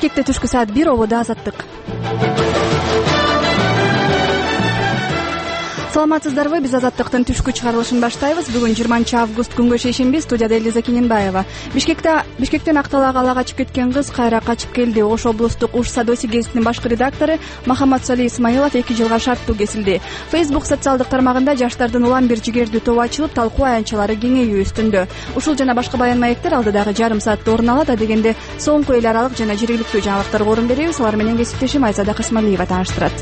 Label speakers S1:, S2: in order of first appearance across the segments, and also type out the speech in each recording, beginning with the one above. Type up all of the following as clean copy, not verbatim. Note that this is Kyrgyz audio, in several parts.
S1: Бишкекте түшкү саат 1 ободо Азаттык. Саламатсыздарбы? Биз Азаттыктын түшкү чыгарылышын баштайбыз. Бүгүн 20 август күнгө шейшемби. Студияда Элиза Кененбаева. Бишкектен Акталга ала качып кеткен кыз кайра качып келди. Ош облустук Уш Садоси гезитинин башкы редактору Махаммадсали Исмаилов 2 жылга шарттуу кесилди. Facebook социалдык тармагында жаштардын улам бир жигердүү тобу ачылып, талкуу аянтчалары кеңейүү үстүндө. Ушул жана башка баян маектер алдыдагы жарым саатта орун алат. Адегенде соңку эл аралык жана жергиликтүү жаңылыктарга орун беребиз. Алар менен кесиптешим Айзада Касмалиева тааныштырат.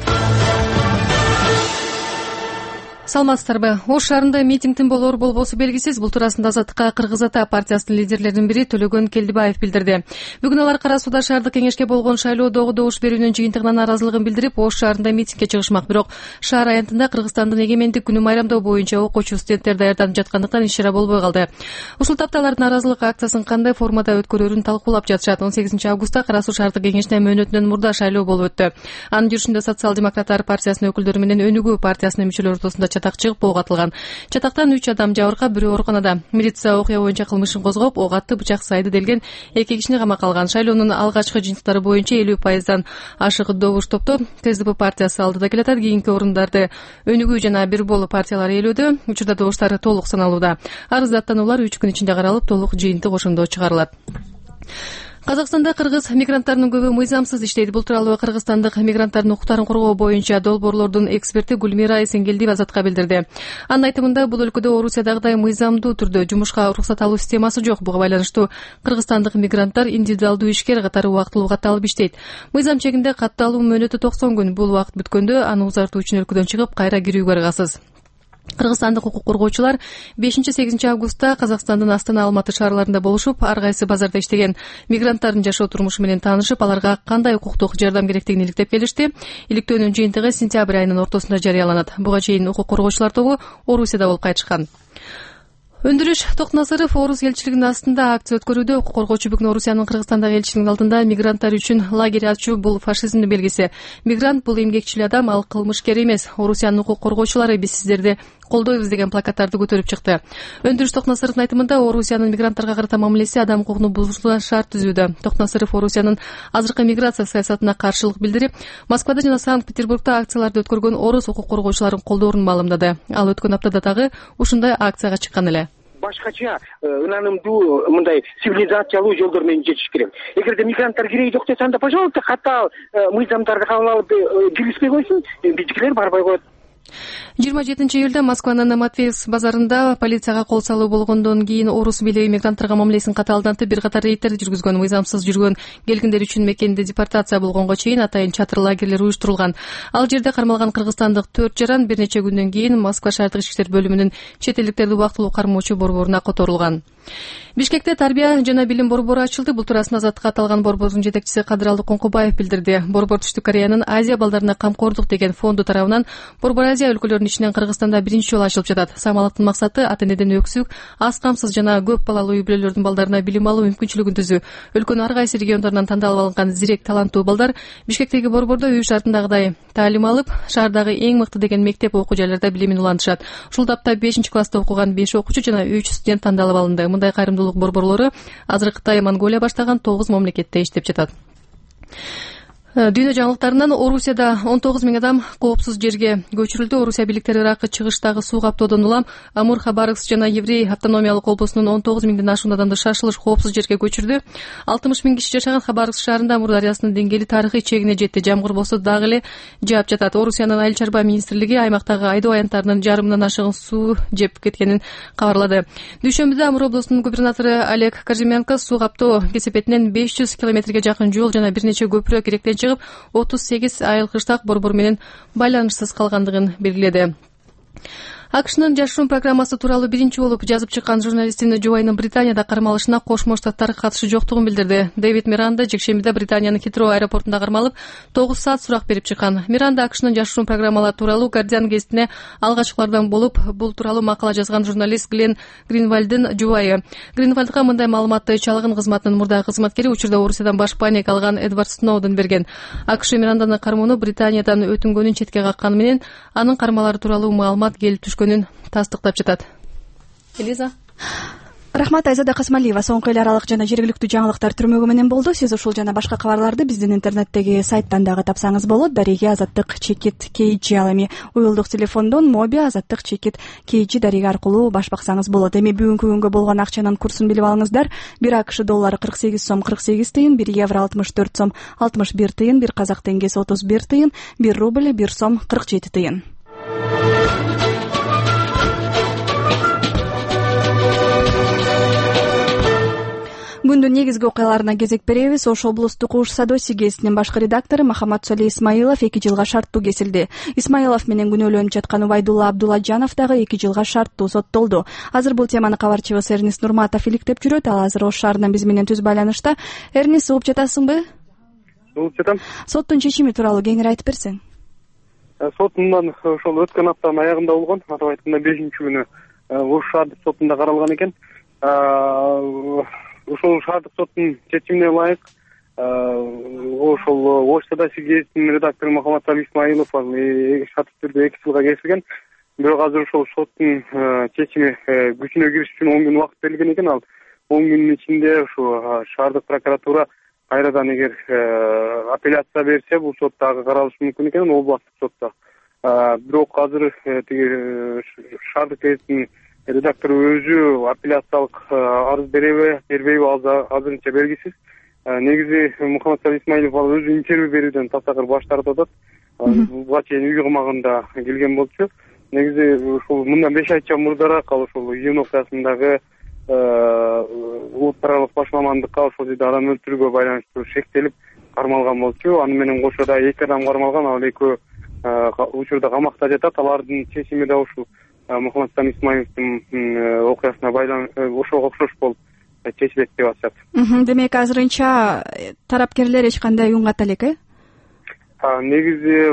S2: Саламатсыздарбы? Ош шаарында митингдин болоор болбосу белгисиз. Бул туурасында Азаттыкка Кыргыз Ата партиясынын лидерлеринин бири Төлөгөн Келдибаев билдирди. Бүгүн алар Кара Сууда шаардык кеңешке болгон шайлоодогу добуш берүүнүн жыйынтыгынан нааразылыгын билдирип, Ош шаарында митингге чыгышмак. Бирок шаар аянтында Кыргызстандын эгемендик күнүн майрамдоо боюнча окуучу студенттер даярданып жаткандыктан иш-чара болбой калды. Ушул тапта алардын нааразылык акциясын кандай формада өткөрөрүн талкуулап жатышат. 18 августта Кара Суу шаардык кеңешине мөөнөтүнөн мурда шайлоо болуп өттү. Анын жүрүшүндө социал-демократтар партиясынын өкүлдөрү менен Өнүгүү партиясынын мүчөлөрү ортосунда чатак чыгып ок атылган. Чатактан 3 адам жабыркап, бирөө ооруканада. Милиция окуя боюнча кылмышын козгоп, ок атты, бычак сайды делген 2 кишини камакка алган. Шайлоонун алгачкы жыйынтыктары боюнча 50%дан ашык добуш топтоо КСДП партиясы алдыда келатат. Кийинки орундарды Өнүгүү жана Бир болуу партиялары ээлөөдө. Учурда добуштар толук саналууда. Арыз аттануулар 3 күн ичинде каралып, толук жыйынтык ошондо чыгарылат. Казакстанда кыргыз мигранттарынын көбү мыйзамсыз иштейт. Бул тууралуу кыргызстандык мигранттардын укуктарын коргоо боюнча долбоорлордун эксперти Гүлмира Эсенгелдиева Азатка билдирди. Анын айтымында, бул өлкөдө Орусиядагыдай мыйзамдуу түрдө жумушка уруксат алуу системасы жок. Буга байланыштуу кыргызстандык мигранттар индивидуалдуу ишкер катары убактылуу катталып иштейт. Мыйзам чегинде катталуу мөөнөтү 90 күн. Бул убакыт бүткөндө аны узартуу үчүн өлкөдөн чыгып, кайра кирүүгө аргасыз. Кыргызстандык укук коргоочулар 5-8 августта Казакстандын Астана, Алматы шаарларында болушуп, ар кайсы базарда иштеген мигранттардын жашоо турмушу менен таанышып, аларга кандай укуктук жардам керектигин иликтеп келишти. Иликтөөнүн жыйынтыгы сентябрь айынын ортосунда жарыяланат. Буга чейин укук коргоочулар тобу Орусияда болуп кайтышкан. Өндүрүш Токнасыров Орус элчилигинин астында акция өткөрүүдө. Укук коргоочу бүгүн Орусиянын Кыргызстандагы элчилигинин алдында мигранттар үчүн лагерь ачуу бул фашизмдин белгиси. Мигрант бул эмгекчил адам, ал кылмышкер эмес. Орусиянын укук коргоочулары биз сиздерди колдойбуз деген плакаттарды көтөрүп чыкты. Өндүрүш Токнасыровдун айтымында, Орусиянын мигранттарга карата мамилеси адам укугун бузууда шарт түзүүдө. Токнасыров Орусиянын азыркы миграция саясатына каршылык билдирип, Москвада жана Санкт-Петербургда акцияларды өткөргөн орус укук коргоочуларын колдоорун маалымдады. Ал өткөн аптада дагы ушундай акцияга чыккан эле.
S3: Башкача ынанымдуу мындай цивилизациялуу жолдор менен жетиш керек. Эгерде мигранттар кирейи жок десе, анда пожалуйста катаал мыйзамдарды кабыл алып киргизбей койсун, биздикилер барбай коет.
S2: 27 июлда Москванын Матвеевск базарында полицияга кол салуу болгондон кийин орус бийлиги мигранттарга мамилесин катаалдантып, бир катар рейдтерди жүргүзгөн. Мыйзамсыз жүргөн келгиндер үчүн мекенде депортация болгонго чейин атайын чатыр лагерлер уюштурулган. Ал жерде кармалган кыргызстандык 4 жаран бир нече күндөн кийин Москва шаардык ички иштер бөлүмүнүн чет элдиктерди убактылуу кармоочу борборуна которулган. Бишкекте тарбия жана билим борбору ачылды. Бул туурасында Азаттыкка аталган борбордун жетекчиси Кадыралы Коңкубаев билдирди. Борбор Түштүк Кореянын Азия балдарына камкордук деген фонду тарабынан Борбор Азия өлкөлөрүнүн ичинен Кыргызстанда биринчи жолу ачылып жатат. Самалыктын максаты ата-энеден өксүк, аз камсыз жана көп балалуу үй бүлөлөрдүн балдарына билим алуу мүмкүнчүлүгүн түзүү. Өлкөнүн ар кайсы региондорунан тандалып алынган зирек таланттуу балдар Бишкектеги борбордо үй шартындагыдай таалим алып, шаардагы эң мыкты деген мектеп окуу жайларда билимин улантышат. Ушул тапта 5-класста окуган 5 окуучу жана 3 студент тандалып алынды. Мындай кайрымдуулук борборлору азыр Кытай, Монголия баштаган 9 мамлекетте иштеп жатат. Дүйнө жаңылыктарынан Орусияда 19 000 адам коопсуз жерге көчүрүлдү. Орусия бийликтери Иракка чыгыштагы суу каптоодон улам Амур, Хабаровск жана Еврей автономиялык облусунун 19 000ден ашуун адамды шашылыш коопсуз жерге көчүрдү. 60 000 киши жашаган Хабаровск шаарында Амур дарыясынын деңгээли тарыхый чегине жетти. Жамгыр болсо дагы эле жаап жатат. Орусиянын айыл чарба министрлиги аймактагы айдоо аянттарынын жарымынан ашыгын суу жеп кеткенин кабарлады. Дүйшөмбүдө Амур облусунун губернатору Олег Коржеменко суу каптоо кесепетинен 500 километрге жакын жол жана бир нече көпүрө керектен чыгып, 38 айыл кыштак борбор менен байланышсыз калгандыгын белгиледи. АКШнын жашыруун программасы тууралуу биринчи болуп жазып чыккан журналисттин жубайынын Британияда кармалышына Кошмо Штаттар катышы жоктугун билдирди. Дэвид Миранда жекшембиде Британиянын Хитроу аэропортунда кармалып 9 саат сурак берип чыккан. Миранда АКШнын жашыруун программалары тууралуу Guardian гезитине алгачкылардан болуп, бул тууралуу макала жазган журналист Глен Гринвальддын жубайы. Гринвальдга мындай маалыматты чалгын кызматынын мурдагы кызматкери учурда Орусиядан баш паник алган Эдвард Сноуден берген. АКШ Миранданы кармоону Британиядан өтүнгөнүн четке какканы менен анын кармалары тууралуу маалымат келип түшкөнүн тастыктап жатат. Элиза.
S1: Рахмат, Айзада Касмалиева соңку эл аралык жана жергиликтүү жаңылыктар түрмөгү менен болду. Сиз ушул жана башка кабарларды биздин интернеттеги сайттан дагы тапсаңыз болот. Дареги Азаттык чекит KG, ал эми уюлдук телефондон Моби Азаттык чекит KG дареги аркылуу баш баксаңыз болот. Эми бүгүнкү күнгө болгон акчанын курсун билип алыңыздар. 1 АКШ доллары 48 сом 48 тыйын, 1 евро 64 сом 61 тыйын, 1 казак теңгеси 31 тыйын, 1 рубль 1 сом 47 тыйын. Күндүн негизги окуяларына кезек беребиз. Ош облустук Уш Садоси гезитинин башкы редактору Махаматсоле Исмаилов 2 жылга шарттуу кесилди. Исмаилов менен күнөөлөнүп жаткан Убайдулла Абдулладжанов дагы 2 жылга шарттуу соттолду. Азыр бул теманы кабарчыбыз Эрнис Нурматов иликтеп жүрөт. Ал азыр Ош шаарынан биз менен түз байланышта. Эрнис, угуп жатасыңбы?
S3: Угуп жатам.
S1: Соттун чечими тууралуу кеңири айтып берсең.
S3: Сот мындан ошол өткөн аптанын аягында болгон, атап айтканда 5-күнү Ош шаардык сотунда каралган экен. Ошол шаардык соттун чечимине ылайык ошол Ош Садоси гезитинин редактору Махаматсоле Исмаилов шарттуу түрдө 2 жылга кесилген. Бирок азыр ошол соттун чечими күчүнө кириш үчүн 10 күн убакыт берилген экен. Ал 10 күндүн ичинде ушу шаардык прокуратура кайрадан эгер апелляция берсе, бул сот дагы каралышы мүмкүн экен, областтык сотто. Бирок азыр тиги шаардык гезитинин редактору өзү апелляциялык арыз береби, бербейби, азырынча белгисиз. Негизи Мухамматсоле Исмаилов ал өзү интервью берүүдөн татагыр баш тартып атат. Буга чейин үй камагында келген болчу. Негизи ушул мындан 5 айча мурдараак ал ошол июнь окуясындагы улуттар аралык баш мамандыкка ошол жерде адам өлтүрүүгө байланыштуу шектелип кармалган болчу. Аны менен кошо да 2 адам кармалган, ал экөө учурда камакта жатат. Алардын чечими да ушул Мухамматсоле Исмаиловдун окуясына ошого окшош болуп чечилет деп атышат.
S1: Демек азырынча тарапкерлер эч кандай үн ката элек,
S3: Негизи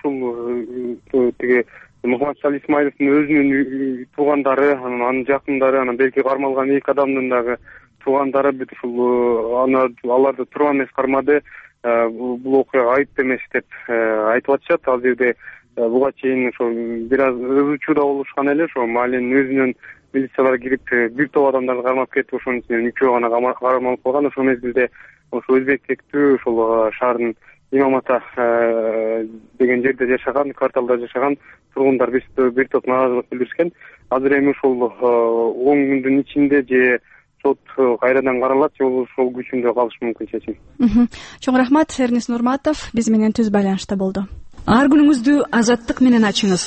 S3: ушул тиги Мухамматсоле Исмаиловдун өзүнүн туугандары, анын жакындары, анан белки кармалган 2 адамдын дагы туугандары бүт ушул аларды туруп эмес кармады, бул окуя айып эмес деп айтып атышат. Ал жерде буга чейин ошо бир аз ызычуу да болушкан эле. Ошо маалинин өзүнөн милициялар кирип бир топ адамдарды кармап кетип, ошонун ичинен 3 гана кармалып калган. Ошол мезгилде ошо Өзбектектүү ошол шаардын Имам Ата деген жерде жашаган, кварталда жашаган тургундар бир топ нааразылык билдиришкен. Азыр эми ушул 10 күндүн ичинде же сот кайрадан каралат, же ошол күчүндө калышы мүмкүн чечим.
S1: Чоң рахмат, Эрнис Нурматов биз менен түз байланышта болду.
S4: Ар күнүңүздү Азаттык менен ачыңыз.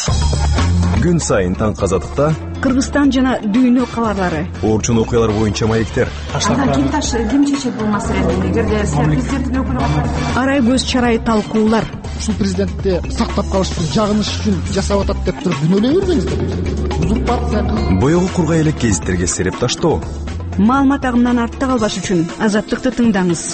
S5: Күн сайын таң Азаттыкта
S4: Кыргызстан жана дүйнө кабарлары,
S5: орчун окуялар боюнча маектер.
S4: Ким чечет бул маселени? Эгерде президенттин өкүлү арай көз чарай талкуулар.
S6: Ушул президентти сактап калыштын жагыныш үчүн жасап атат деп туруп күнөөлөй бербеңиздер. Узурпация.
S5: Боёгу кургай элек гезиттерге сереп таштоо.
S4: Маалымат агымынан артта калбаш үчүн Азаттыкты тыңдаңыз.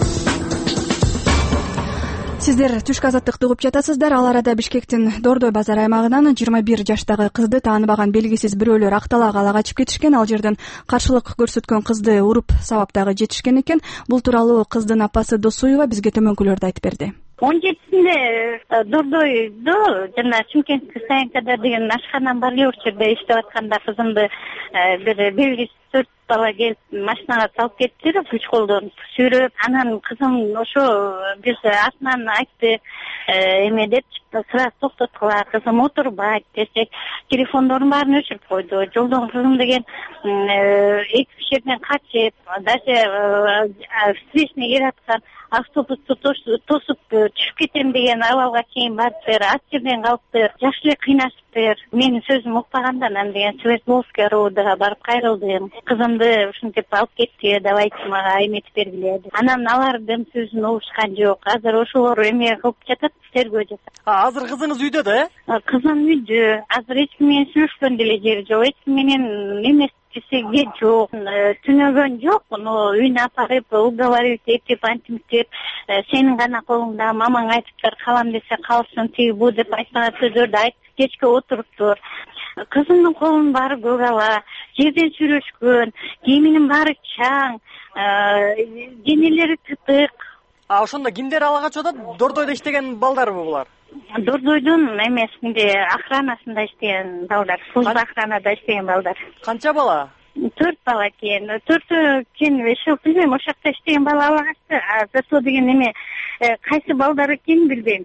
S1: Сиздер түшкү Азаттыкты угуп жатасыздар. Ал арада Бишкектин Дордой базар аймагынан 21 жаштагы кызды тааныбаган белгисиз бирөөлөр акталаага ала качып кетишкен. Ал жерден каршылык көрсөткөн кызды уруп сабап дагы жетишкен экен. Бул тууралуу кыздын апасы Досуева бизге төмөнкүлөрдү айтып берди.
S7: 17-синде Дордойдо жана Чымкенттик Саянкада деген ашкананын бар учурда иштеп атканда кызымды бир белгисиз 4 бала келип машинага салып кетти, күч колдонуп сүйрөп. Анан кызым ошо биз артынан айтты, эме деп сразу токтоткула, кызым отурбайт десек, телефондордун баарын өчүрүп койду. Жолдон кызым деген эки жерден качып, даже встречный келаткан автобусту тосуп түшүп кетем деген абалга чейин барыптыр. Аз жерден калыптыр, жакшы эле кыйнашыптыр. Менин сөзүм укпаганда анан деген Свердловский РОдага барып кайрылдым. Кызымды ушинтип алып кетти, давайте мага эметип бергиле деп. Анан алар дем сөзүн угушкан жок. Азыр ошолор эме кылып жатат, тергөө жатат.
S8: Азыр кызыңыз үйдө да,
S7: Кызым үйдө. Азыр эч ким менен сүйлөшкөн деле жери жок. Эч ким менен эмес десеге жок. Түнөгөн жок. Үйүнө апарып, уговаривать этип, антимип, сенин гана колуңда, мамаң айтыптыр, калам десе калсын, тиги бу деп айтпаган сөздөрдү айтып, кечке отуруптур. Кызымдын колунун баары көк ала, жерден сүйлөшкөн, кийиминин баары чаң, денелери тытык.
S8: Ошондо кимдер ала качып атат? Дордойдо иштеген балдарбы булар?
S7: Дордойдун эмес, охранасында иштеген балдар, служба охранада иштеген балдар.
S8: Канча бала?
S7: 4 бала экен. 4 ошо билбейм, ошол жакта иштеген бала алгачты. ЗСО деген эме кайсы балдар экенин билбейм.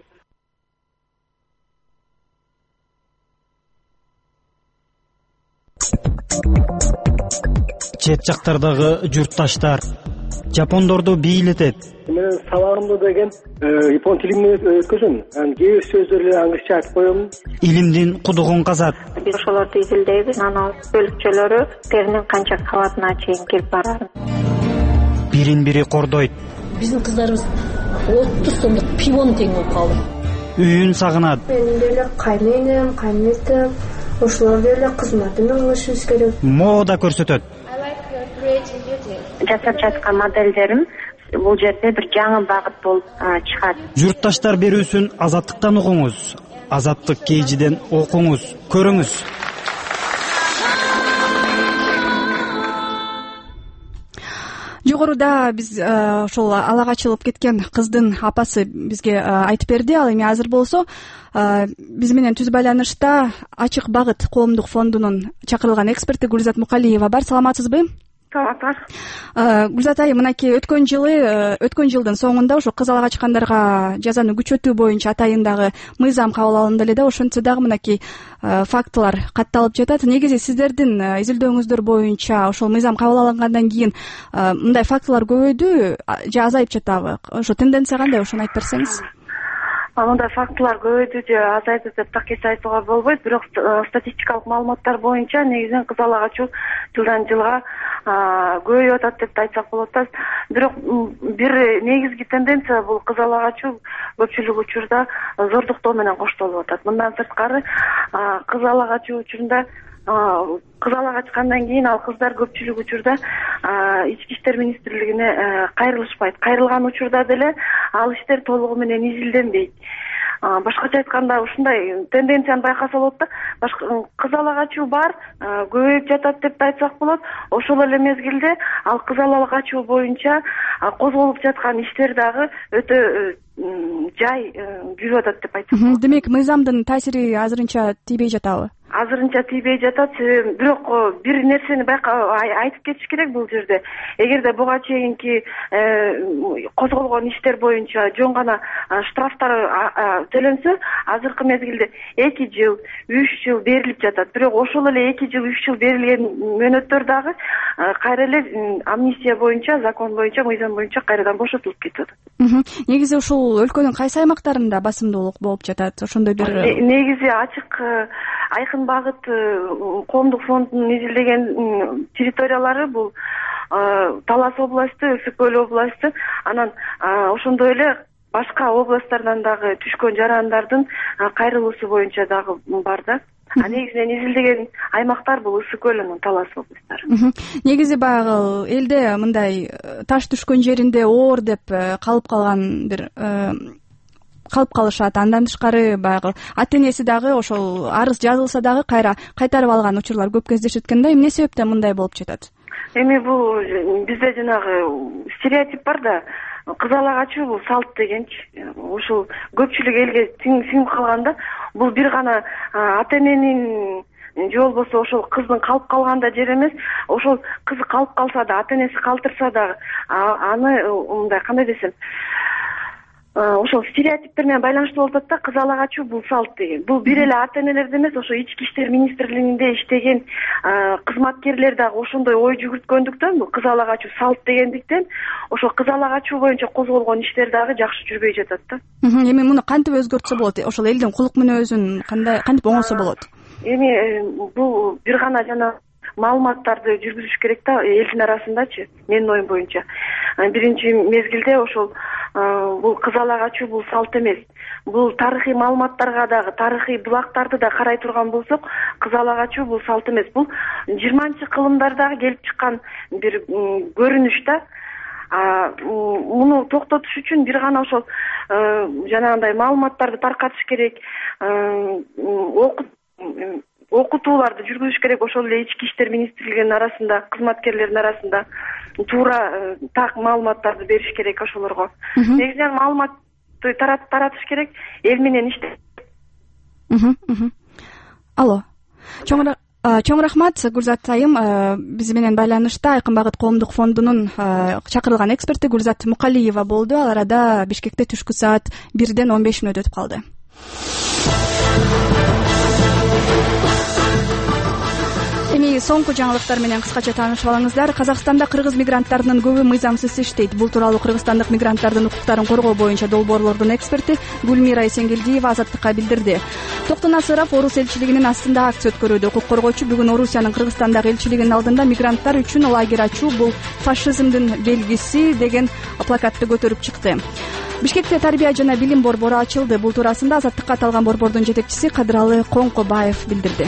S9: Чет жактардагы журтташтар жапондорду бийлетет.
S10: Мен сабагымда деген япон тилинде өткөзөм. Кээ бир сөздөрдү англисче айтып коем.
S9: Илимдин кудугун казат.
S11: Биз ошолорду изилдейбиз. Анын бөлүкчөлөрү теринин канча кабатына чейин келип барат.
S9: Бирин-бири кордойт.
S12: Биздин кыздарыбыз 30 сомдук пивону тең болуп калды.
S9: Үйүн сагынат.
S13: Менин деле кайненем, кайнетем, ошолор деле кызматын алышыбыз керек.
S9: Мода көрсөтөт.
S11: Жасап жаткан моделдерим бул жерде бир жаңы багыт болуп чыгат.
S9: Журтташтар берүүсүн Азаттыктан угуңуз. Азаттык KG'ден окуңуз, көрүңүз.
S1: Жогоруда биз ошол ала качылып кеткен кыздын апасы бизге айтып берди. Ал эми азыр болсо биз менен түз байланышта Ачык багыт коомдук фондунун чакырылган эксперти Гүлзат Мукалиева бар. Саламатсызбы? Гүлзат айым, мынакей өткөн жылдын соңунда ошо кыз ала качкандарга жазаны күчөтүү боюнча атайындагы мыйзам кабыл алынды эле да, ошентсе дагы мынакей фактылар катталып жатат. Негизи сиздердин изилдөөңүздөр боюнча ошол мыйзам кабыл алынгандан кийин мындай фактылар көбөйдү же азайып жатабы? Ошо тенденция кандай, ошону айтып берсеңиз.
S11: Мындай фактылар көбөйдү же азайды деп так эч айтууга болбойт. Бирок статистикалык маалыматтар боюнча негизинен кыз ала качуу жылдан жылга көбөйүп атат деп айтсак болот да. Бирок бир негизги тенденция бул кыз ала качуу көпчүлүк учурда зордуктоо менен коштолуп атат. Мындан сырткары кыз ала качуу учурунда кыз ала качкандан кийин ал кыздар көпчүлүк учурда Ички иштер министрлигине кайрылышпайт. Кайрылган учурда деле ал иштер толугу менен изилденбейт. Башкача айтканда ушундай тенденцияны байкаса болот да. Кыз ала качуу бар, көбөйүп жатат деп айтсак болот. Ошол эле мезгилде ал кыз ала качуу боюнча козголуп жаткан иштер дагы өтө жай жүрүп атат деп айтсак болот.
S1: Демек, мыйзамдын таасири азырынча тийбей жатабы?
S11: Азырынча тийбей жатат. Бирок бир нерсени айтып кетиш керек бул жерде. Эгерде буга чейинки козголгон иштер боюнча жөн гана штрафтар төлөнсө, азыркы мезгилде 2 жыл, 3 жыл берилип жатат. Бирок ошол эле 2 жыл, 3 жыл берилген мөөнөттөр дагы кайра эле амнистия боюнча, закон боюнча, мыйзам боюнча кайрадан бошотулуп кетип атат.
S1: Негизи ушул өлкөнүн кайсы аймактарында басымдуулук болуп жатат? Ошондой бир
S11: негизи ачык айкын багыт коомдук фондунун изилдеген территориялары бул Талас областы, Ысык көл областы, анан ошондой эле башка областтардан дагы түшкөн жарандардын кайрылуусу боюнча дагы бар да. Негизинен изилдеген аймактар бул Ысык көл менен Талас областтары.
S1: Негизи баягы элде мындай таш түшкөн жеринде оор деп калып калган бир калып калышат. Андан тышкары баягы ата энеси дагы ошол арыз жазылса дагы кайтарып алган учурлар көп кездешет экен да. Эмне себептен мындай болуп жатат?
S11: Эми бул бизде жанагы стереотип бар да. Кыз ала качуу бул салт дегенчи. Ушул көпчүлүк элге сиңип калганда, бул бир гана ата эненин же болбосо ошол кыздын калып калганда жер эмес. Ошол кызы калып калса да, ата энеси калтырса да, аны мындай кандай десем, ошол стереотиптер менен байланыштуу болуп атат да. Кыз ала качуу бул салт деген. Бул бир эле ата энелерде эмес, ошо Ички иштер министрлигинде иштеген кызматкерлер дагы ошондой ой жүгүрткөндүктөн, бул кыз ала качуу салт дегендиктен, ошол кыз ала качуу боюнча козголгон иштер дагы жакшы жүрбөй жатат да.
S1: Эми муну кантип өзгөртсө болот? Ошол элдин кулук мүнөзүн кантип оңосо болот?
S11: Эми бул бир гана жана маалыматтарды жүргүзүш керек да элдин арасындачы, менин оюм боюнча. Биринчи мезгилде ошол бул кыз ала качуу бул салт эмес. Бул тарыхый маалыматтарга дагы, тарыхый булактарды да карай турган болсок, кыз ала качуу бул салт эмес. Бул 20-кылымдардагы келип чыккан бир көрүнүш да. Муну токтотуш үчүн бир гана ошол жанагындай маалыматтарды таркатыш керек, окутууларды жүргүзүш керек. Ошол эле Ички иштер министрлигинин арасында, кызматкерлердин арасында туура так маалыматтарды бериш керек ошолорго. Негизинен маалыматты таратыш керек, эл менен иштеп.
S1: Алло. Чоң рахмат, Гүлзат айым. Биз менен байланышта Айкын Багыт коомдук фондунун чакырылган эксперти Гүлзат Мукалиева болду. Ал арада Бишкекте түшкү саат 1-ден 15 мүнөт өтүп калды. Эми соңку жаңылыктар менен кыскача таанышып алыңыздар. Казакстанда кыргыз мигранттарынын көбү мыйзамсыз иштейт. Бул тууралуу кыргызстандык мигранттардын укуктарын коргоо боюнча долбоорлордун эксперти Гүлмира Эсенгелдиева Азаттыкка билдирди. Токтон Асыров Орус элчилигинин астында акция өткөрүүдө. Укук коргоочу бүгүн Орусиянын Кыргызстандагы элчилигинин алдында мигранттар үчүн лагерь ачуу бул фашизмдин белгиси деген плакатты көтөрүп чыкты. Бишкекте тарбия жана билим борбору ачылды. Бул туурасында Азаттыкка аталган борбордун жетекчиси Кадыралы Коңкобаев билдирди.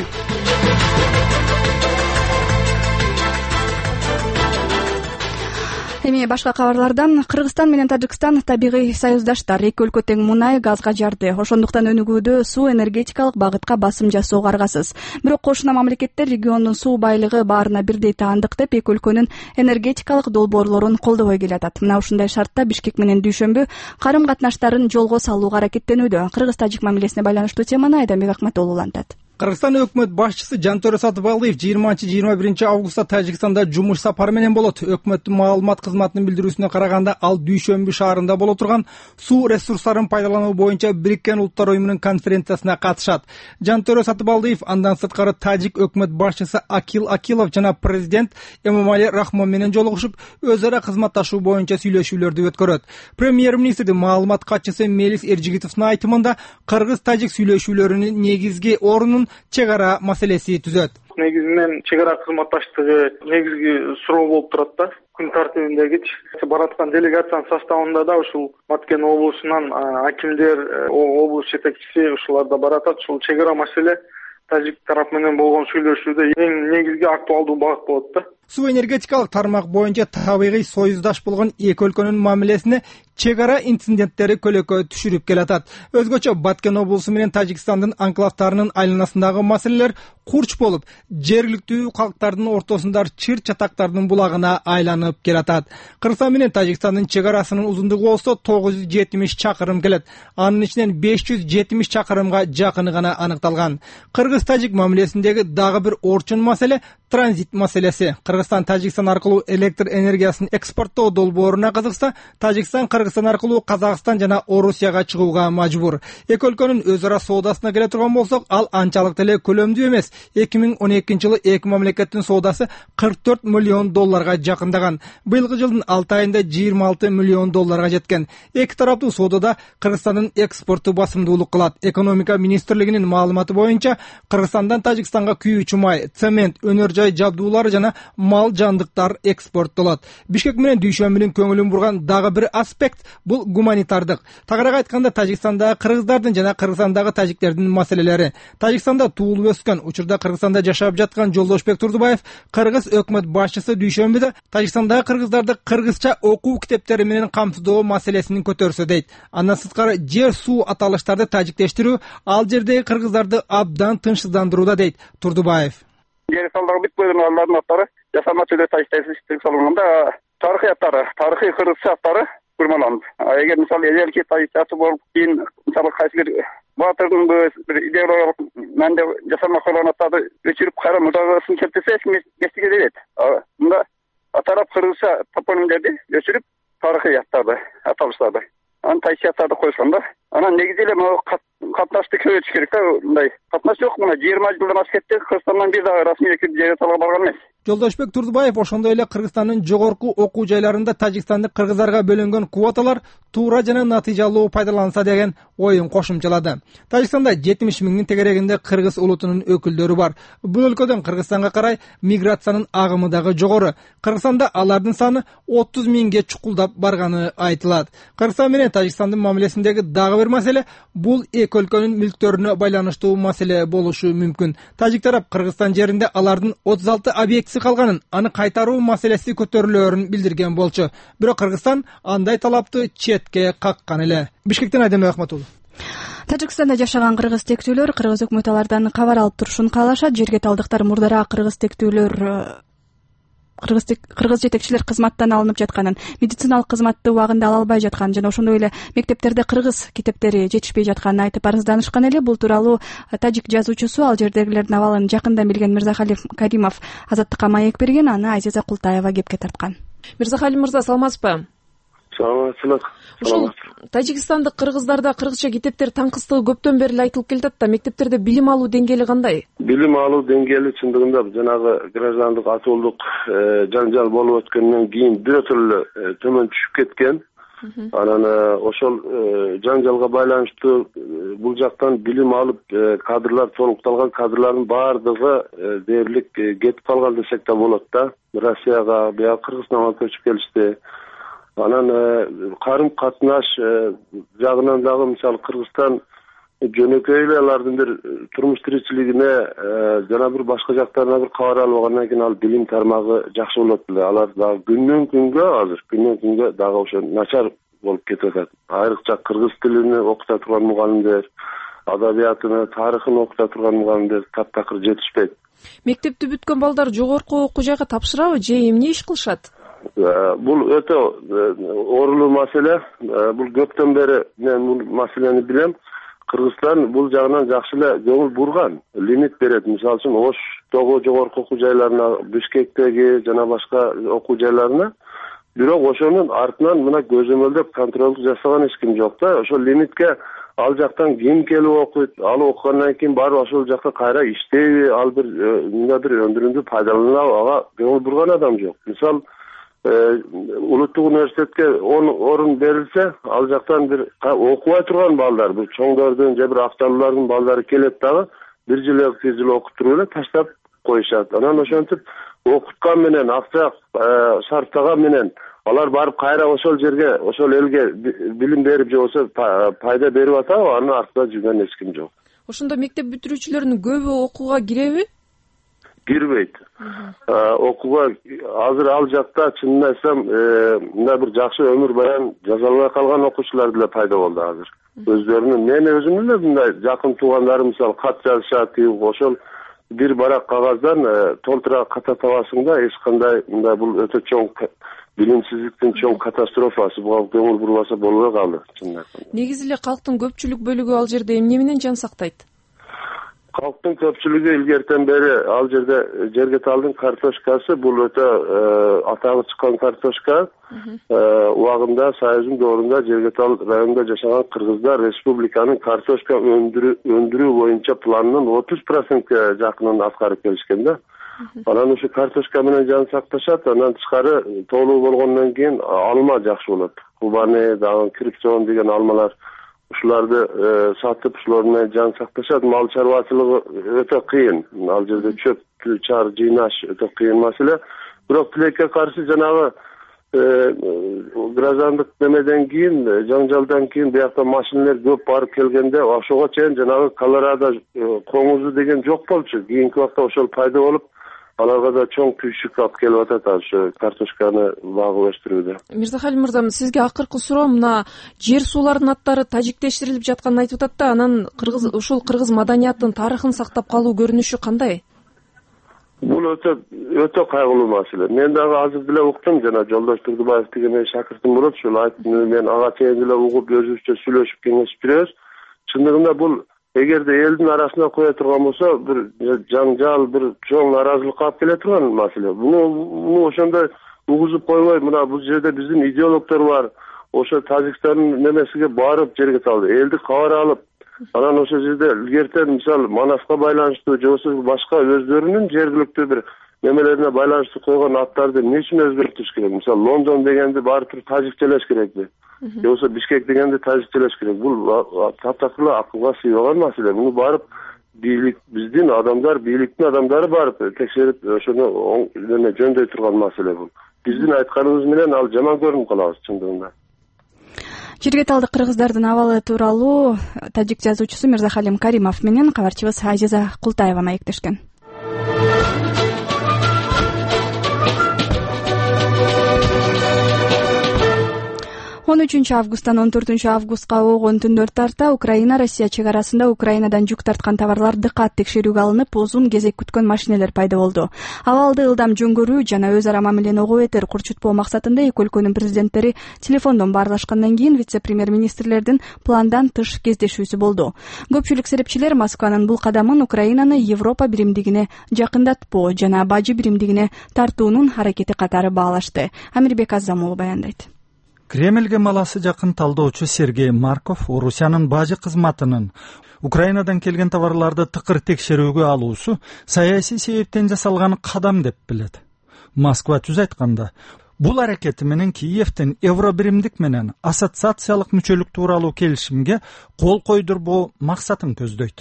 S1: Эми башка кабарлардан Кыргызстан менен Тажикстан табигый союздаштар. Эки өлкө тең мунай, газга жарды. Ошондуктан өнүгүүдө суу энергетикалык багытка басым жасоого аргасыз. Бирок кошуна мамлекеттер региондун суу байлыгы баарына бирдей таандык деп эки өлкөнүн энергетикалык долбоорлорун колдобой келатат. Мына ушундай шартта Бишкек менен Дүйшөмбү карым катнаштарын жолго салууга аракеттенүүдө. Кыргыз-тажик мамилесине байланыштуу теманы Айданбек Акматоğlu улантат.
S14: Кыргызстан өкмөт башчысы Жантөре Сатыбалдиев 20-21 августта Тажикстанда жумуш сапары менен болот. Өкмөттүн маалымат кызматынын билдирүүсүнө караганда, ал Дүйшөмбү шаарында боло турган суу ресурстарын пайдалануу боюнча Бириккен Улуттар уюмунун конференциясына катышат. Жантөре Сатыбалдиев андан сырткары тажик өкмөт башчысы Акил Акилов жана президент Эмомали Рахмон менен жолугушуп, өз ара кызматташуу боюнча сүйлөшүүлөрдү өткөрөт. Премьер-министрдин маалымат катчысы Мелис Эржигитовдун айтымында, кыргыз-тажик сүйлөшүүлөрүнүн негизги орунун чек ара маселеси түзөт.
S3: Негизинен чек ара кызматташтыгы негизги суроо болуп турат да. Күн тартибиндеги бараткан делегациянын составында да ушул Баткен облусунан акимдер, облус жетекчиси ушулар да баратат. Ушул чек ара маселе тажик тарап менен болгон сүйлөшүүдө эң негизги актуалдуу багыт болот да.
S14: Суу энергетикалык тармак боюнча табигый союздаш болгон эки өлкөнүн мамилесине чек ара инциденттери көлөкө түшүрүп келатат. Өзгөчө Баткен облусу менен Тажикстандын анклавтарынын айланасындагы маселелер курч болуп, жергиликтүү калктардын ортосунда чыр чатактардын булагына айланып келатат. Кыргызстан менен Тажикстандын чек арасынын узундугу болсо 970 чакырым келет. Анын ичинен 570 чакырымга жакыны гана аныкталган. Кыргыз-тажик мамилесиндеги дагы бир орчун маселе транзит маселеси. Кыргызстан Тажикстан аркылуу электр энергиясын экспорттоо долбооруна кызыкса, Тажикстан Кыргызстан аркылуу Казакстан жана Орусияга чыгууга мажбур. Эки өлкөнүн өз ара соодасына келе турган болсок, ал анчалык деле көлөмдүү эмес. 2012-жылы эки мамлекеттин соодасы 44 миллион долларга жакындаган. Быйылкы жылдын 6 айында 26 миллион долларга жеткен. Эки тараптуу соодада Кыргызстандын экспорту басымдуулук кылат. Экономика министрлигинин маалыматы боюнча, Кыргызстандан Тажикстанга күйүүчү май, цемент, өнөр жай жабдуулары жана мал жандыктар экспорттолот. Бишкек менен Дүйшөмбүнүн көңүлүн бурган дагы бир аспект бул гуманитардык. Тагыраак айтканда, Тажикстандагы кыргыздардын жана Кыргызстандагы тажиктердин маселелери. Тажикстанда туулуп өскөн, учурда Кыргызстанда жашап жаткан Жолдошбек Турдубаев кыргыз өкмөт башчысы Дүйшөмбүдө Тажикстандагы кыргыздарды кыргызча окуу китептери менен камтыдоо маселесин көтөрсө дейт. Андан сырткары жер суу аталыштарды тажиктештирүү ал жердеги кыргыздарды абдан тынчсыздандырууда дейт Турдубаев.
S15: Жер салдагы бүт бөлүм алардын аттары жасалма төлөө тажиктештирип салынганда тарыхый аттары, тарыхый кыргызча аттары курмаланды. Эгер мисалы эжелки тажикчасы болуп кийин мисалы кайсы бир батырдын бир идеологиялык мәндө жасалма койгон аттарды өчүрүп кайра мурдагысын келтирсе эчкимге дейт. Мында атарап кыргызча топонимдерди өчүрүп тарыхый аттарды аталыштарды анан тайча аттарды койушкан да. Анан негизи эле могу катнашты көбөйтүш керек да. Мындай катнаш жок. Мына 20 жылдан ашып кетти. Кыргызстандан бир дагы расмий жер салга барган эмес.
S14: Жолдошбек Турдубаев ошондой эле Кыргызстандын жогорку окуу жайларында тажикстандык кыргыздарга бөлөнгөн квоталар туура жана натыйжалуу пайдаланса деген оюн кошумчалады. Тажикстанда 70 миңдин тегерегинде кыргыз улутунун өкүлдөрү бар. Бул өлкөдөн Кыргызстанга карай миграциянын агымы дагы жогору. Кыргызстанда алардын саны 30 миңге чукулдап барганы айтылат. Кыргызстан менен Тажикстандын мамилесиндеги дагы бир маселе бул эки өлкөнүн мүлктөрүнө байланыштуу маселе болушу мүмкүн. Тажик тарап Кыргызстан жеринде алардын 36 объектиси калганын, аны кайтаруу маселеси көтөрүлөөрүн билдирген болчу. Бирок Кыргызстан андай талапты четке каккан эле. Бишкектен Айданбек Акматоğlu.
S1: Тажикстанда жашаган кыргыз тектүүлөр кыргыз өкмөтү алардан кабар алып турушун каалашат. Жерге талдыктар мурдараак кыргыз тектүүлөр кыргыз жетекчилер кызматтан алынып жатканын, медициналык кызматты убагында ала албай жатканын жана ошондой эле мектептерде кыргыз китептери жетишпей жатканын айтып арызданышкан эле. Бул тууралуу тажик жазуучусу, ал жердегилердин абалын жакындан билген Мирзахалим Каримов Азаттыкка маек берген. Аны Азиза Култаева кепке тарткан.
S16: Мирзахалим мырза, саламатсызбы?
S3: Саламатсызбы.
S16: Ушул тажикстандык кыргыздарда кыргызча китептер таңкыстыгы көптөн бери айтылып келатат да, мектептерде билим алуу деңгээли кандай?
S3: Билим алуу деңгээли чындыгында жанагы граждандык атуулук жаңжал болуп өткөндөн кийин бирөтөлө төмөн түшүп кеткен. Анан ошол жаңжалга байланыштуу бул жактан билим алып кадрлар, толукталган кадрлардын баардыгы дээрлик кетип калган десек да болот да. Россияга, бияка Кыргызстанга көчүп келишти. Анан карым катнаш жагынан дагы мисалы Кыргызстан жөнөкөй эле алардын бир турмуш тиричилигине жана бир башка жактарына бир кабар алгандан кийин ал билим тармагы жакшы болот эле. Алар дагы күндөн күнгө дагы ошо начар болуп кетип атат. Айрыкча кыргыз тилин окута турган мугалимдер, адабиятыны, тарыхын окута турган мугалимдер таптакыр жетишпейт.
S16: Мектепти бүткөн балдар жогорку окуу жайга тапшырабы же эмне иш кылышат?
S3: Бул өтө оорулуу маселе. Бул көптөн бери мен бул маселени билем. Кыргызстан бул жагынан жакшы эле көңүл бурган, лимит берет. Мисалы үчүн Оштогу жогорку окуу жайларына, Бишкектеги жана башка окуу жайларына. Бирок ошонун артынан мына көзөмөлдөп контролду жасаган эч ким жок да. Ошол лимитке ал жактан ким келип окуйт, ал окугандан кийин барып ошол жакта кайра иштейби, ал бир өндүрүүнү пайдаланып ага көңүл бурган адам жок. Мисалы улуттук университетке 10 орун берилсе, ал жактан бир окубай турган балдар, бир чоңдордун же бир автоалуулардын балдары келет дагы, 1 жыл 2 жыл окуп туруп эле таштап коюшат. Анан ошентип окуткан менен, акча сарптаган менен алар барып кайра ошол жерге, ошол элге билим берип же болсо пайда берип атабы, анын артында жүргөн эч ким жок.
S16: Ошондо мектеп бүтүрүүчүлөрдүн көбү окууга киреби?
S3: Кирбейт. Окууга азыр ал жакта чынын айтсам, мындай бир жакшы өмүр баян жазалбай калган окуучулар деле пайда болду азыр. Өздөрүнүн, мен өзүм эле мындай жакын туугандарым мисалы кат жазышат, ошол бир барак кагаздан толтура ката табасың да, эч кандай мындай бул өтө чоң билимсиздиктин чоң катастрофасы, буга көңүл бурбаса болбой калды чынын айтканда.
S16: Негизи эле калктын көпчүлүк бөлүгү ал жерде эмне менен жан сактайт?
S3: Калктын көпчүлүгү илгертен бери ал жерде Жергеталдын картошкасы бул өтө атагы чыккан картошка. Убагында Союздун доорунда Жергетал районунда жашаган кыргыздар республиканын картошка өндүрүү боюнча планынын 30% жакынын аткарып келишкен да. Анан ушу картошка менен жан сакташат, анан тышкары тоолуу болгондон кийин алма жакшы болот. Кубаны, дагы крипсон деген алмалар. Ушуларды сатып, ушулар менен жан сакташат. Мал чарбачылыгы өтө кыйын. Ал жерде чөп чар жыйнаш өтө кыйын маселе. Бирок тилекке каршы жанагы граждандык немеден кийин, жаңжалдан кийин биякта машиналар көп барып келгенде, ошого чейин жанагы Колорадо коңузу деген жок болчу. Кийинки убакта ошол пайда болуп, аларга да чоң күйшүк алып келип атат ошо картошканы багып өстүрүүдө.
S16: Мирзахалим мырза, сизге акыркы суроо, мына жер суулардын аттары тажиктештирилип жатканын айтып атат да, анан ушул кыргыз маданиятын, тарыхын сактап калуу көрүнүшү кандай?
S3: Бул өтө кайгылуу маселе. Мен дагы азыр деле уктум, жана Жолдош Турдубаев деген шакыртым болот, ушул айтты, мен ага чейин деле угуп өзүбүзчө сүйлөшүп кеңешип жүрөбүз. Чындыгында бул эгерде элдин арасына кое турган болсо, бир жаңжал, бир чоң наразылыкка алып келе турган маселе. Буну ошондой угузуп койбой, мына бул жерде биздин идеологдор бар. Ошо Тажикстандын немесиге барып жерге талды, элди кабар алып, анан ошол жерде илгертен мисалы Манаска байланыштуу же болбосо башка өздөрүнүн жергиликтүү бир немелерине байланыштуу койгон аттарды эмне үчүн өзгөртүш керек? Мисалы Лондон дегенди баары туруп тажикчелеш керекпи? Же болбосо Бишкек дегенди тажикчелеш керек? Бул таптакыр акылга сыйбаган маселе. Муну барып биздин адамдар, бийликтин адамдары барып текшерип ошону жөндөй турган маселе бул. Биздин айтканыбыз менен ал жаман көрүнүп калабыз чындыгында.
S1: Жергеталдык кыргыздардын абалы тууралуу тажик жазуучусу Мирзахалим Каримов менен кабарчыбыз Азиза Култаева маектешкен. 13 августтан 14 августка болгон түндөр тарта Украина Россия чек арасында Украинадан жүк тарткан товарлар дыкат текшерүүгө алынып, узун кезек күткөн машинелер пайда болду. Абалды ылдам жөнгөрүү жана өз ара мамилени ого бетер курчутпоо максатында эки өлкөнүн президенттери телефондон баарлашкандан кийин вице-премьер-министрлердин пландан тыш кездешүүсү болду. Көпчүлүк серепчилер Москванын бул кадамын Украинаны Европа биримдигине жакындатпоо жана бажы биримдигине тартуунун аракети катары баалашты. Амирбек Азамулов баяндайт.
S17: Кремльге маласы жакын талдоочу Сергей Марков Орусиянын бажы кызматынын Украинадан келген товарларды тыкыр текшерүүгө алуусу саясий себептен жасалган кадам деп билет. Москва түз айтканда, бул аракети менен Киевдин Евробиримдик менен ассоциациялык мүчөлүк тууралуу келишимге кол койдурбоо максатын көздөйт.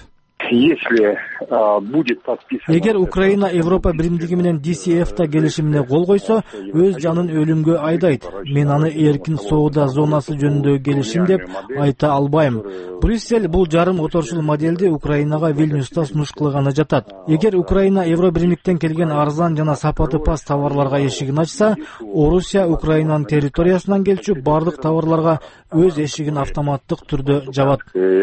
S18: Эгер Украина Европа биримдиги менен DCFTA келишимине кол койсо, өз жанын өлүмгө айдайт. Мен аны эркин соода зонасы жөнүндө келишим деп айта албайм. Брюссель бул жарым оторчул моделди Украинага Вильнюста сунуш кылганы жатат. Эгер Украина Евробиримдиктен келген арзан жана сапаты пас товарларга эшигин ачса, Орусия Украинанын территориясынан келчү бардык товарларга өз эшигин автоматтык түрдө жабат.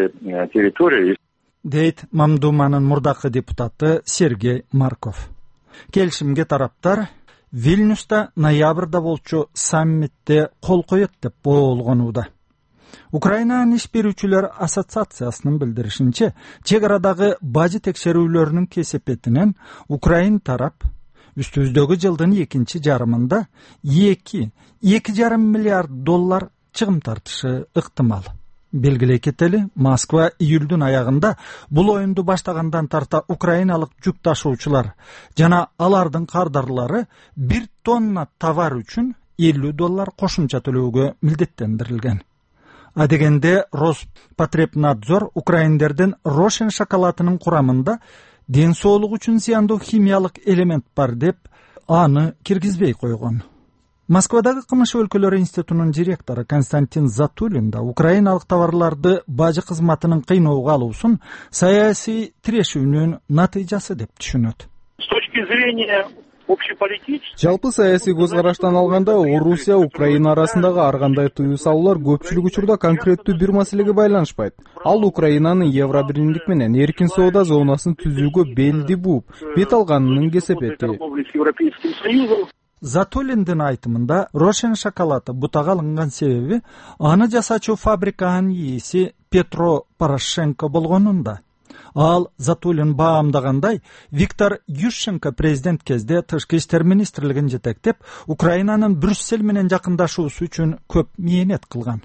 S17: Дейт Мамдуманын мурдакы депутаты Сергей Марков. Келишимге тараптар Вильнюста ноябрда болчу саммитте кол коет деп болгонууда. Украинанын иш берүүчүлөр ассоциациясынын билдиришинче, чек арадагы бажы текшерүүлөрүнүн кесепетинен Украин тарап үстүбүздөгү жылдын экинчи жарымында 2,5 миллиард доллар чыгым тартышы ыктымал. Белгилей кетели, Москва июлдун аягында бул оюнду баштагандан тарта украиналык жүк ташуучулар жана алардын кардарлары 1 тонна товар үчүн $50 кошумча төлөөгө милдеттендирилген. Адегенде Роспотребнадзор украиндердин Рошен шоколадынын курамында ден соолук үчүн зыяндуу химиялык элемент бар деп аны киргизбей койгон. Москвадагы кымыш өлкөлөрү институтунун директору Константин Затулин да украиналык товарларды бажы кызматынын кыйноого алуусун саясий тирешүүнүн натыйжасы деп түшүнөт.
S19: С точки зрения общеполитической,
S20: жалпы саясий көз караштан алганда Орусия Украина арасындагы ар кандай тыюу салуулар көпчүлүк учурда конкреттүү бир маселеге байланышпайт. Ал Украинанын Евробиримдик менен эркин соода зонасын түзүүгө белди бууп, бет алганынын кесепети.
S17: Затулиндин айтымында Рошен шоколады бутага алынган себеби аны жасачу фабриканын ээси Петро Порошенко болгонунда. Ал Затулин баамдагандай, Виктор Ющенко президент кезде тышкы иштер министрлигин жетектеп, Украинанын Брюссель менен жакындашуусу үчүн көп мээнет кылган.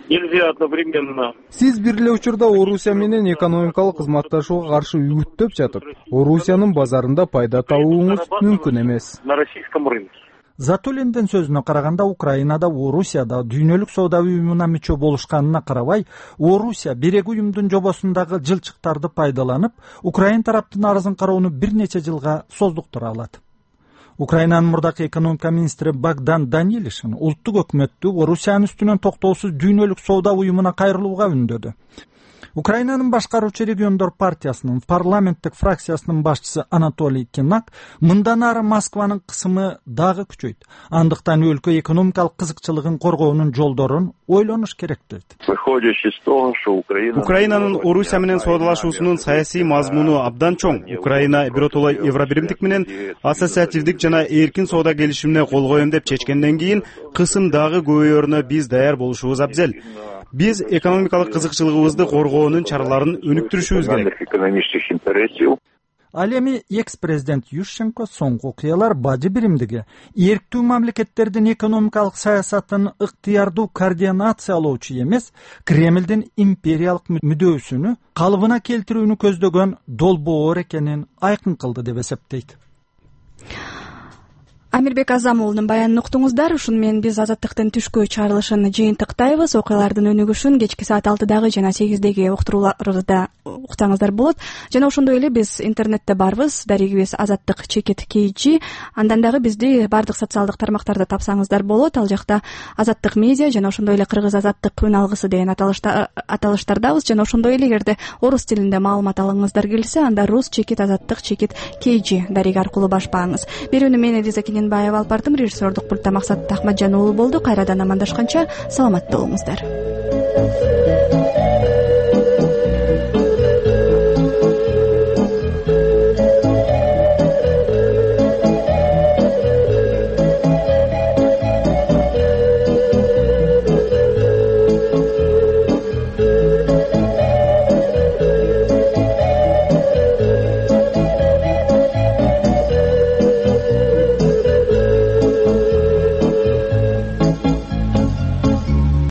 S20: Сиз бир эле учурда Орусия менен экономикалык кызматташууга каршы үгүттөп жатып, Орусиянын базарында пайда табууңуз мүмкүн эмес.
S17: Затулиндин сөзүнө караганда, Украинада Орусияда дүйнөлүк соода уюмуна мүчө болушканына карабай, Орусия берек уюмдун жобосундагы жылчыктарды пайдаланып, Украин тараптын арызын кароону бир нече жылга создуктура алат. Украинанын мурдакы экономика министри Богдан Данилишин улуттук өкмөттү Орусиянын үстүнөн токтоосуз дүйнөлүк соода уюмуна кайрылууга үндөдү. Украинанын башкаруучу региондор партиясынын парламенттик фракциясынын башчысы Анатолий Кинак мындан ары Москванын кысымы дагы күчөйт. Андыктан өлкө экономикалык кызыкчылыгын коргоонун жолдорун ойлонуш керек дейт.
S9: Украинанын Орусия менен соодалашуусунун саясий мазмуну абдан чоң. Украина биротоло Евробиримдик менен ассоциативдик жана эркин соода келишимине кол коем деп чечкенден кийин кысым дагы көбөйөрүнө биз даяр болушубуз абзел. Биз экономикалык кызыкчылыгыбызды коргоонун чараларын өнүктүрүшүбүз керек.
S17: Ал эми экс-президент Ющенко соңку окуялар бажы биримдиги эрктүү мамлекеттердин экономикалык саясатын ыктыярдуу координациялоочу эмес, Кремлдин империялык мүдөөсүнү калыбына келтирүүнү көздөгөн долбоор экенин айкын кылды деп эсептейт.
S1: Амирбек Азамулдун баянын уктуңуздар. Ушуну менен биз Азаттыктын түшкү чыгарылышын жыйынтыктайбыз. Окуялардын өнүгүшүн кечки саат 6-дагы жана 8-деги уктурууларыбызда уктсаңыздар болот. Жана ошондой эле биз интернетте барбыз, дарегибиз Азаттык чекит KG. Андан дагы бизди баардык социалдык тармактарда тапсаңыздар болот. Ал жакта Азаттык медиа жана ошондой эле Кыргыз Азаттык күн алгысы деген аталыштардабыз. Жана ошондой эле эгерде орус тилинде маалымат алгыңыздар келсе, анда рус чекит Азаттык чекит KG дареги аркылуу башпаңыз. Берүүнү мен Элиза Кененбаева алып бардым, режиссердук пультта Максат Ахматжан уулу болду. Кайрадан амандашканча саламатта болуңуздар.